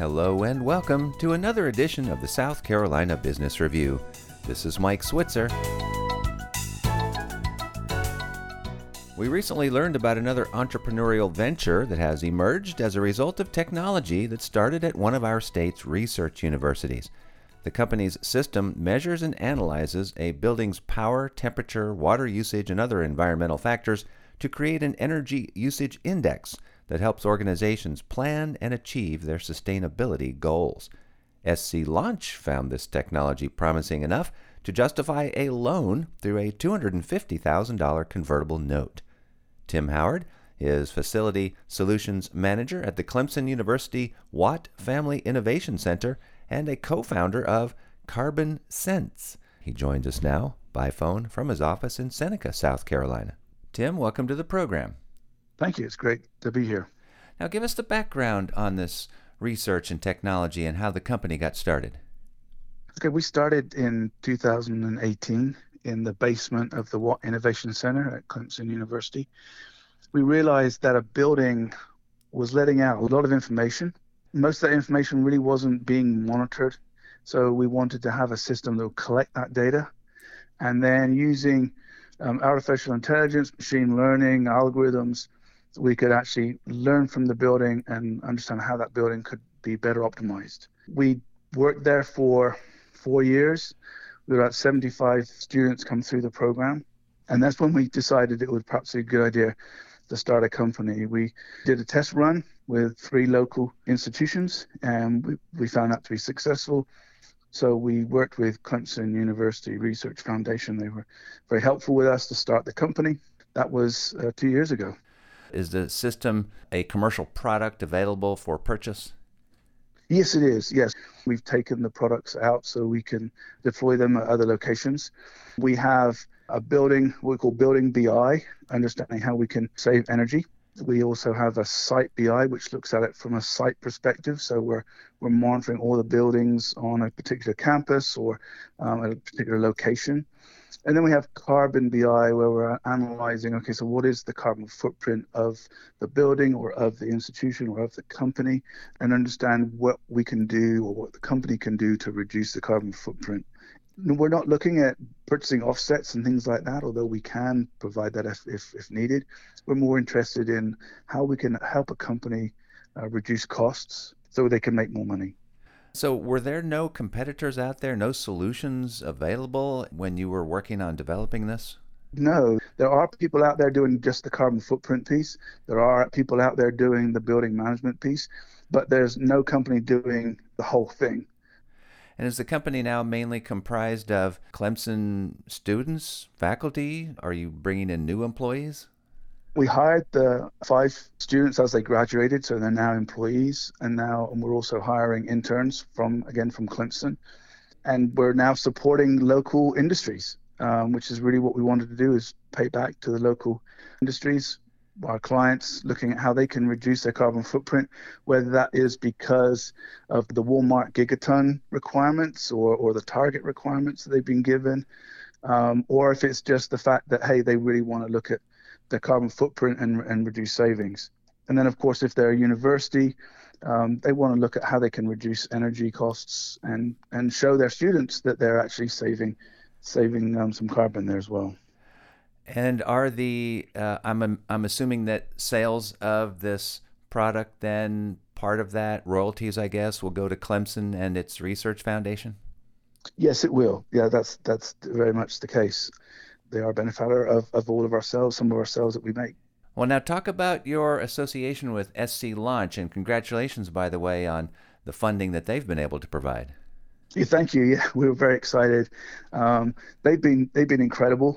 Hello and welcome to another edition of the South Carolina Business Review. This is Mike Switzer. We recently learned about another entrepreneurial venture that has emerged as a result of technology that started at one of our state's research universities. The company's system measures and analyzes a building's power, temperature, water usage, and other environmental factors to create an energy usage index that helps organizations plan and achieve their sustainability goals. SC Launch found this technology promising enough to justify a loan through a $250,000 convertible note. Tim Howard is Facility Solutions Manager at the Clemson University Watt Family Innovation Center and a co-founder of Carbon Sense. He joins us now by phone from his office in Seneca, South Carolina. Tim, welcome to the program. Thank you. It's great to be here. Now give us the background on this research and technology and how the company got started. Okay, we started in 2018 in the basement of the Watt Innovation Center at Clemson University. We realized that a building was letting out a lot of information. Most of that information really wasn't being monitored. So we wanted to have a system that would collect that data and then using artificial intelligence, machine learning, algorithms, we could actually learn from the building and understand how that building could be better optimized. We worked there for 4 years. We had about 75 students come through the program. And that's when we decided it was perhaps a good idea to start a company. We did a test run with 3 local institutions, and we found that to be successful. So we worked with Clemson University Research Foundation. They were very helpful with us to start the company. That was 2 years ago. Is the system a commercial product available for purchase? Yes, it is. Yes. We've taken the products out so we can deploy them at other locations. We have a building, we call Building BI, understanding how we can save energy. We also have a Site BI, which looks at it from a site perspective. So we're monitoring all the buildings on a particular campus or at a particular location. And then we have Carbon BI, where we're analyzing, okay, so what is the carbon footprint of the building or of the institution or of the company, and understand what we can do or what the company can do to reduce the carbon footprint. We're not looking at purchasing offsets and things like that, although we can provide that if needed. We're more interested in how we can help a company reduce costs so they can make more money. So were there no competitors out there, no solutions available when you were working on developing this? No, there are people out there doing just the carbon footprint piece. There are people out there doing the building management piece, but there's no company doing the whole thing. And is the company now mainly comprised of Clemson students, faculty? Are you bringing in new employees? We hired the 5 students as they graduated, so they're now employees, and we're also hiring interns from Clemson. And we're now supporting local industries, which is really what we wanted to do, is pay back to the local industries, our clients, looking at how they can reduce their carbon footprint, whether that is because of the Walmart gigaton requirements or the Target requirements that they've been given, or if it's just the fact that, hey, they really want to look at their carbon footprint and reduce savings. And then, of course, if they're a university, they want to look at how they can reduce energy costs and show their students that they're actually saving some carbon there as well. And are I'm assuming that sales of this product, then part of that, royalties, I guess, will go to Clemson and its research foundation? Yes, it will. Yeah, that's very much the case. They are a benefactor of all of our sales, some of our sales that we make. Well, now talk about your association with SC Launch, and congratulations, by the way, on the funding that they've been able to provide. Yeah, thank you. Yeah, we were very excited. They've been incredible.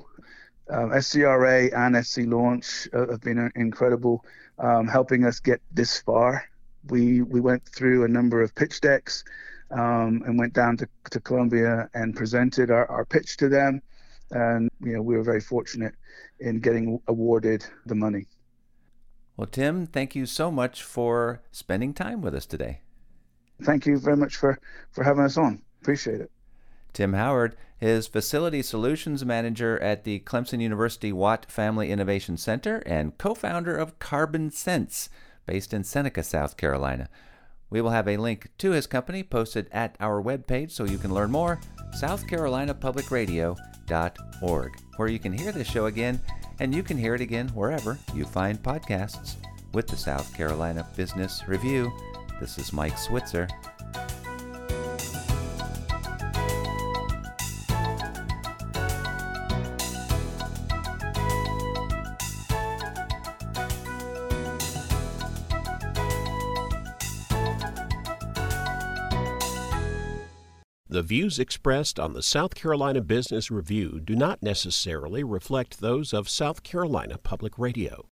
SCRA and SC Launch have been incredible, helping us get this far. We went through a number of pitch decks and went down to Columbia and presented our pitch to them. And we were very fortunate in getting awarded the money. Well, Tim, thank you so much for spending time with us today. Thank you very much for having us on. Appreciate it. Tim Howard is Facility Solutions Manager at the Clemson University Watt Family Innovation Center and co-founder of Carbon Sense, based in Seneca, South Carolina. We will have a link to his company posted at our webpage so you can learn more, southcarolinapublicradio.org, where you can hear this show again, and you can hear it again wherever you find podcasts. With the South Carolina Business Review, this is Mike Switzer. The views expressed on the South Carolina Business Review do not necessarily reflect those of South Carolina Public Radio.